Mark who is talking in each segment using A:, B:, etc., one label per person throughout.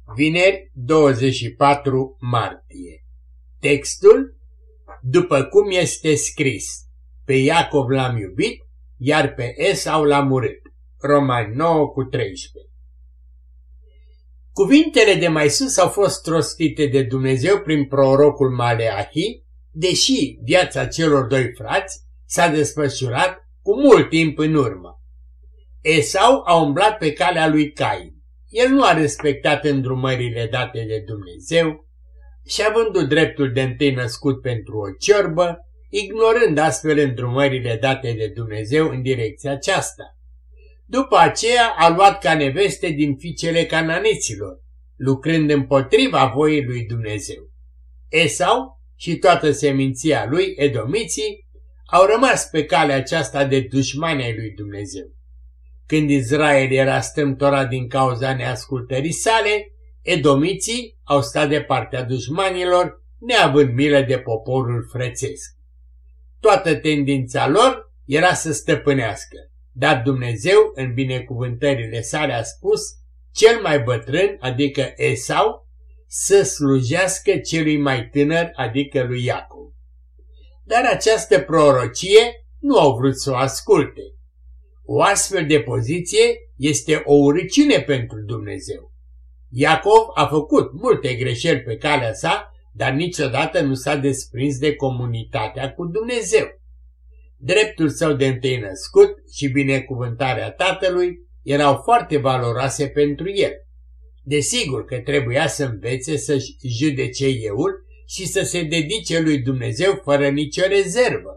A: Vineri, 24 martie. Textul: după cum este scris, pe Iacov l-am iubit, iar pe Esau l-am urât. Romani 9:13. Cuvintele de mai sus au fost rostite de Dumnezeu prin prorocul Maleahi, deși viața celor doi frați s-a desfășurat cu mult timp în urmă. Esau a umblat pe calea lui Cain. El nu a respectat îndrumările date de Dumnezeu și, având dreptul de întâi născut pentru o ciorbă, ignorând astfel îndrumările date de Dumnezeu în direcția aceasta. După aceea a luat ca neveste din fiicele cananiților, lucrând împotriva voii lui Dumnezeu. Esau și toată seminția lui, edomiții, au rămas pe calea aceasta de dușmani ai lui Dumnezeu. Când Israel era strâmtorat din cauza neascultării sale, edomiții au stat de partea dușmanilor, neavând milă de poporul frățesc. Toată tendința lor era să stăpânească, dar Dumnezeu, în binecuvântările sale, a spus cel mai bătrân, adică Esau, să slujească celui mai tânăr, adică lui Iacov. Dar această prorocie nu au vrut să o asculte. O astfel de poziție este o urăciune pentru Dumnezeu. Iacov a făcut multe greșeli pe calea sa, dar niciodată nu s-a desprins de comunitatea cu Dumnezeu. Dreptul său de întâi născut și binecuvântarea tatălui erau foarte valoroase pentru el. Desigur că trebuia să învețe să-și judece euul și să se dedice lui Dumnezeu fără nicio rezervă.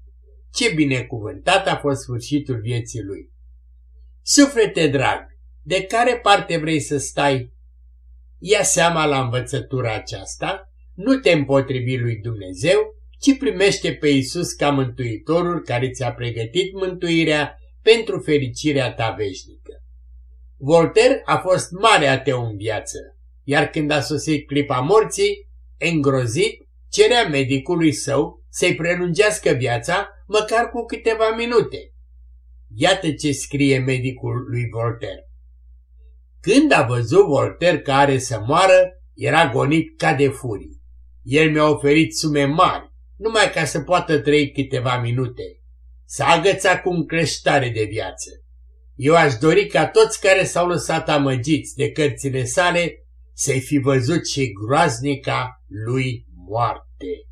A: Ce binecuvântat a fost sfârșitul vieții lui! Suflete drag, de care parte vrei să stai? Ia seama la învățătura aceasta, nu te împotrivi lui Dumnezeu, ci primește pe Iisus ca Mântuitorul care ți-a pregătit mântuirea pentru fericirea ta veșnică. Voltaire a fost mare ateu în viață, iar când a sosit clipa morții, îngrozit, cerea medicului său să-i prelungească viața măcar cu câteva minute. Iată ce scrie medicul lui Voltaire. Când a văzut Voltaire că are să moară, era gonit ca de furie. El mi-a oferit sume mari, numai ca să poată trăi câteva minute. S-a agățat cu încreștare de viață. Eu aș dori ca toți care s-au lăsat amăgiți de cărțile sale să-i fi văzut și groaznica lui moarte.